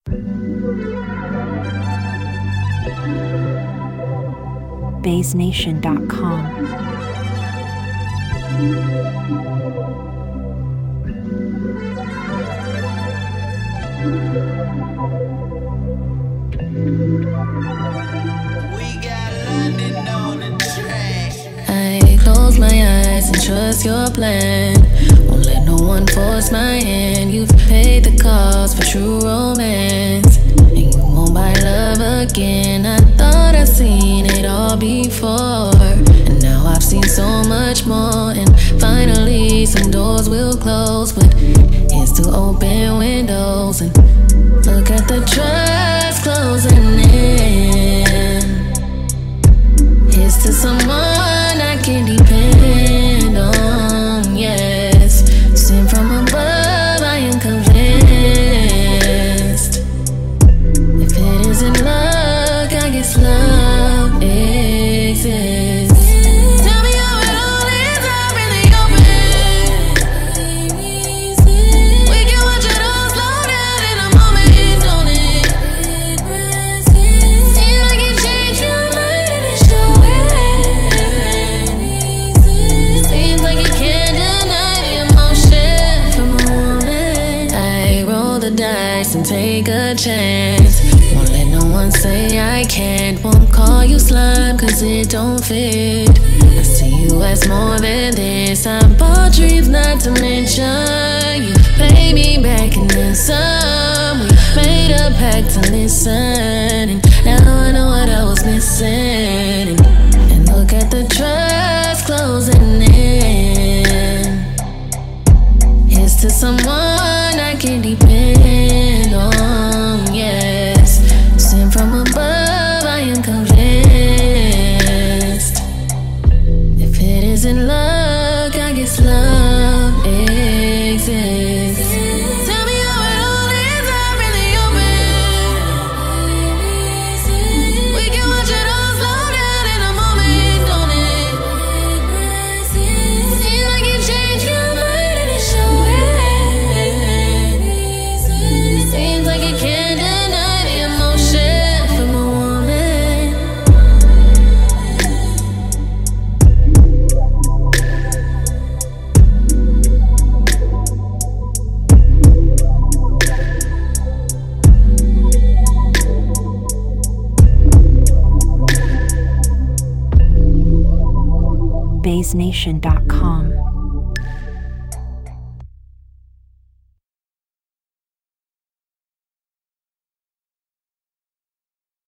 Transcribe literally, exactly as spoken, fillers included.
Bays Nation dot com. I close my eyes and trust your plan. Won't let no one force my hand. You've paid the cost for true romance, and you won't buy love again. I thought I'd seen it all before, and now I've seen so much more. And finally some doors will close, but here's to open windows and look at the trust closing in. Here's to someone I can depend on, yes. Sent from above, I am convinced. If it isn't luck, I guess love exists. Tell me how it all ends up in the open. We can watch it all slow down in a moment, don't it? Seems like it changed your mind and it's showing. Seems like you can't deny the emotion from a woman. I roll the dice and take a chance. Won't let no one say I can't. Won't call you slime cause it don't fit. I see you as more than this. I bought dreams not to mention. You pay me back and then some. We made a pact to listen, and now I know what I was missing. And, and look at the trust closing in. Here's to someone I can depend on, yes. Sent from above, I am convinced. If it isn't luck, I guess love exists. Tell me how it all ends up in the open. We can watch it all slow down in a moment, don't it? Seems like you changed your mind and it's showing. Seems like you can't deny the emotion from a woman. Bays Nation dot com.